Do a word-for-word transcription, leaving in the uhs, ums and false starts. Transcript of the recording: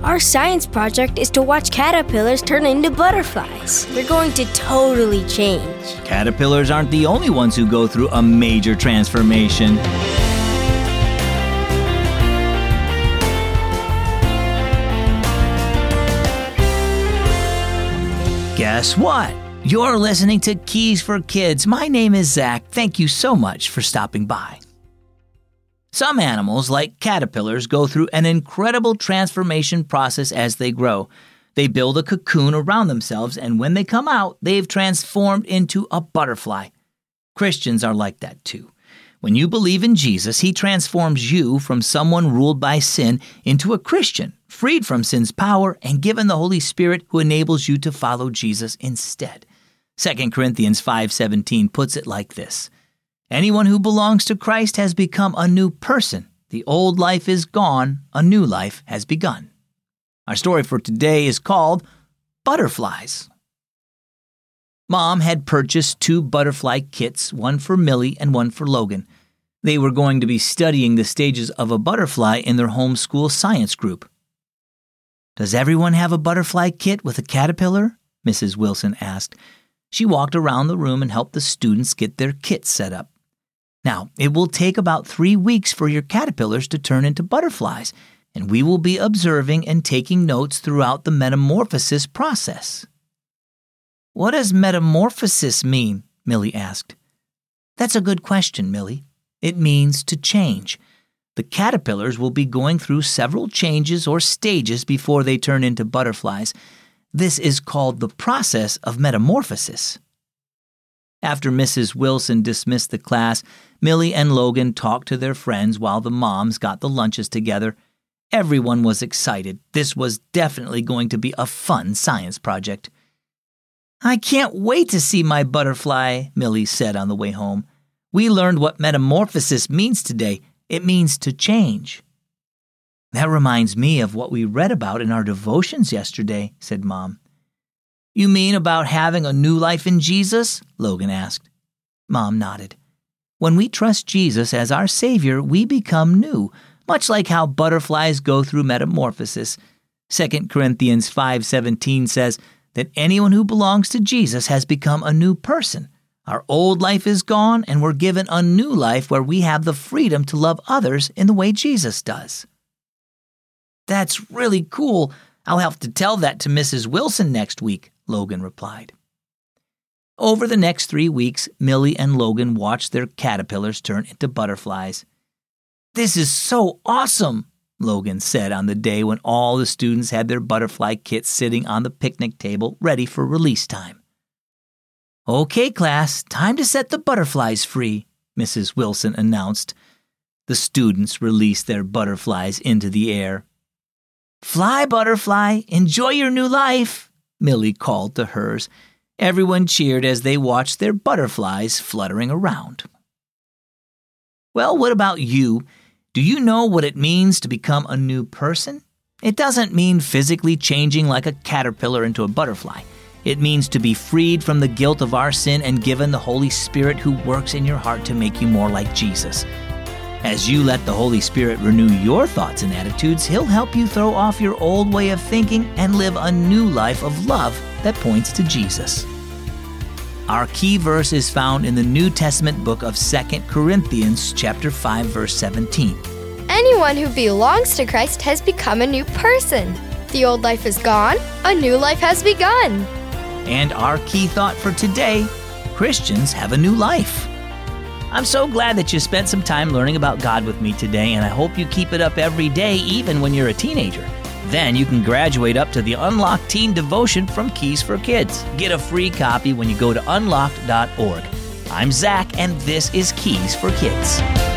Our science project is to watch caterpillars turn into butterflies. They're going to totally change. Caterpillars aren't the only ones who go through a major transformation. Guess what? You're listening to Keys for Kids. My name is Zach. Thank you so much for stopping by. Some animals, like caterpillars, go through an incredible transformation process as they grow. They build a cocoon around themselves, and when they come out, they've transformed into a butterfly. Christians are like that too. When you believe in Jesus, He transforms you from someone ruled by sin into a Christian, freed from sin's power and given the Holy Spirit who enables you to follow Jesus instead. Second Corinthians five seventeen puts it like this: anyone who belongs to Christ has become a new person. The old life is gone, a new life has begun. Our story for today is called Butterflies. Mom had purchased two butterfly kits, one for Millie and one for Logan. They were going to be studying the stages of a butterfly in their homeschool science group. "Does everyone have a butterfly kit with a caterpillar?" Missus Wilson asked. She walked around the room and helped the students get their kits set up. "Now, it will take about three weeks for your caterpillars to turn into butterflies, and we will be observing and taking notes throughout the metamorphosis process." "What does metamorphosis mean?" Millie asked. "That's a good question, Millie. It means to change. The caterpillars will be going through several changes or stages before they turn into butterflies. This is called the process of metamorphosis." After Missus Wilson dismissed the class, Millie and Logan talked to their friends while the moms got the lunches together. Everyone was excited. This was definitely going to be a fun science project. "I can't wait to see my butterfly," Millie said on the way home. "We learned what metamorphosis means today. It means to change." "That reminds me of what we read about in our devotions yesterday," said Mom. "You mean about having a new life in Jesus?" Logan asked. Mom nodded. "When we trust Jesus as our Savior, we become new, much like how butterflies go through metamorphosis. Second Corinthians five seventeen says that anyone who belongs to Jesus has become a new person. Our old life is gone, and we're given a new life where we have the freedom to love others in the way Jesus does." "That's really cool. I'll have to tell that to Missus Wilson next week," Logan replied. Over the next three weeks, Millie and Logan watched their caterpillars turn into butterflies. "This is so awesome," Logan said on the day when all the students had their butterfly kits sitting on the picnic table ready for release time. "Okay, class, time to set the butterflies free," Missus Wilson announced. The students released their butterflies into the air. "Fly, butterfly, enjoy your new life," Millie called to hers. Everyone cheered as they watched their butterflies fluttering around. Well, what about you? Do you know what it means to become a new person? It doesn't mean physically changing like a caterpillar into a butterfly. It means to be freed from the guilt of our sin and given the Holy Spirit who works in your heart to make you more like Jesus. As you let the Holy Spirit renew your thoughts and attitudes, He'll help you throw off your old way of thinking and live a new life of love that points to Jesus. Our key verse is found in the New Testament book of Second Corinthians chapter five, verse seventeen. Anyone who belongs to Christ has become a new person. The old life is gone, a new life has begun. And our key thought for today, Christians have a new life. I'm so glad that you spent some time learning about God with me today, and I hope you keep it up every day, even when you're a teenager. Then you can graduate up to the Unlocked Teen Devotion from Keys for Kids. Get a free copy when you go to unlocked dot org. I'm Zach, and this is Keys for Kids.